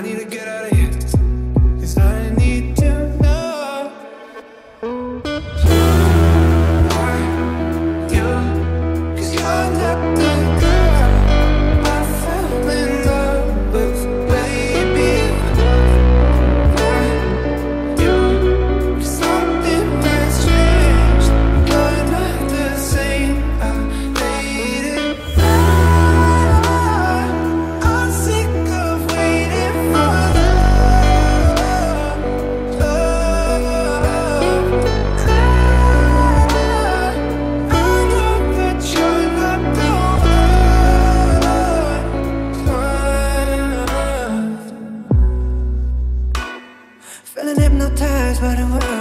need to get out of here, 'cause I need to know why you, 'cause you're not the girl I fell in love with, baby. Why you, 'cause something has changed. You're not the same. I made it. I'm sick of waiting for love, love. I know that you're not the one. Feeling hypnotized by the way